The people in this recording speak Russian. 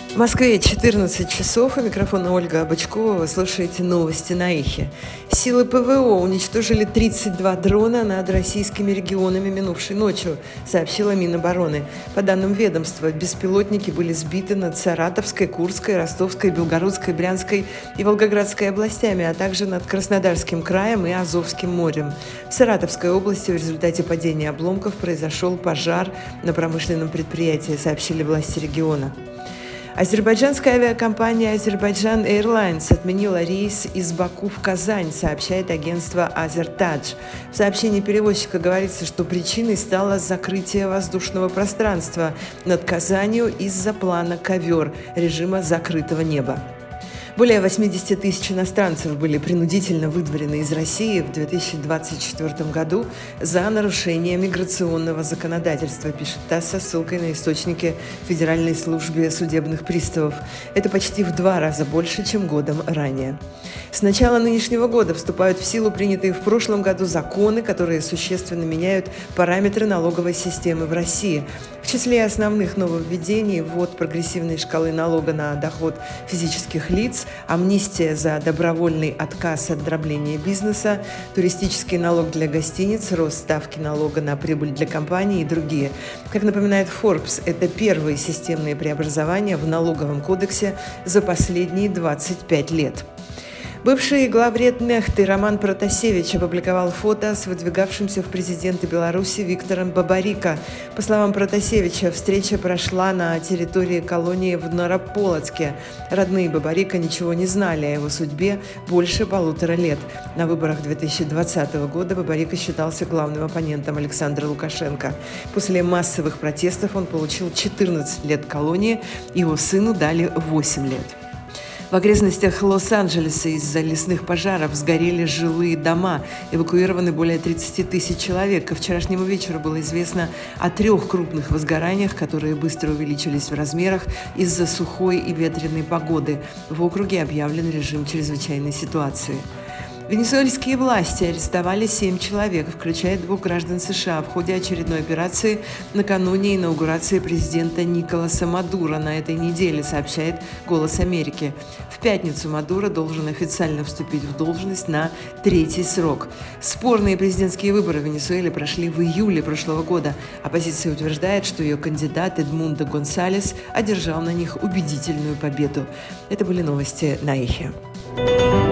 В Москве 14 часов, у микрофона Ольга Бычкова, вы слушаете новости на Эхе. Силы ПВО уничтожили 32 дрона над российскими регионами минувшей ночью, сообщила Минобороны. По данным ведомства, беспилотники были сбиты над Саратовской, Курской, Ростовской, Белгородской, Брянской и Волгоградской областями, а также над Краснодарским краем и Азовским морем. В Саратовской области в результате падения обломков произошел пожар на промышленном предприятии, сообщили власти региона. Азербайджанская авиакомпания «Азербайджан Airlines» отменила рейс из Баку в Казань, сообщает агентство «Азертадж». В сообщении перевозчика говорится, что причиной стало закрытие воздушного пространства над Казанью из-за плана «Ковер» режима закрытого неба. Более 80 тысяч иностранцев были принудительно выдворены из России в 2024 году за нарушение миграционного законодательства, пишет ТАСС со ссылкой на источники Федеральной службы судебных приставов. Это почти в 2 раза больше, чем годом ранее. С начала нынешнего года вступают в силу принятые в прошлом году законы, которые существенно меняют параметры налоговой системы в России. В числе основных нововведений – ввод прогрессивной шкалы налога на доход физических лиц, амнистия за добровольный отказ от дробления бизнеса, туристический налог для гостиниц, рост ставки налога на прибыль для компаний и другие. Как напоминает Forbes, это первые системные преобразования в налоговом кодексе за последние 25 лет. Бывший главред Нехты Роман Протасевич опубликовал фото с выдвигавшимся в президенты Беларуси Виктором Бабарико. По словам Протасевича, встреча прошла на территории колонии в Новополоцке. Родные Бабарико ничего не знали о его судьбе больше 1,5 лет. На выборах 2020 года Бабарико считался главным оппонентом Александра Лукашенко. После массовых протестов он получил 14 лет колонии, его сыну дали 8 лет. В окрестностях Лос-Анджелеса из-за лесных пожаров сгорели жилые дома. Эвакуированы более 30 тысяч человек. Ко вчерашнему вечеру было известно о 3 крупных возгораниях, которые быстро увеличились в размерах из-за сухой и ветреной погоды. В округе объявлен режим чрезвычайной ситуации. Венесуэльские власти арестовали 7 человек, включая 2 граждан США, в ходе очередной операции накануне инаугурации президента Николаса Мадуро на этой неделе, сообщает «Голос Америки». В пятницу Мадуро должен официально вступить в должность на 3-й срок. Спорные президентские выборы в Венесуэле прошли в июле прошлого года. Оппозиция утверждает, что ее кандидат Эдмундо Гонсалес одержал на них убедительную победу. Это были новости на Эхе.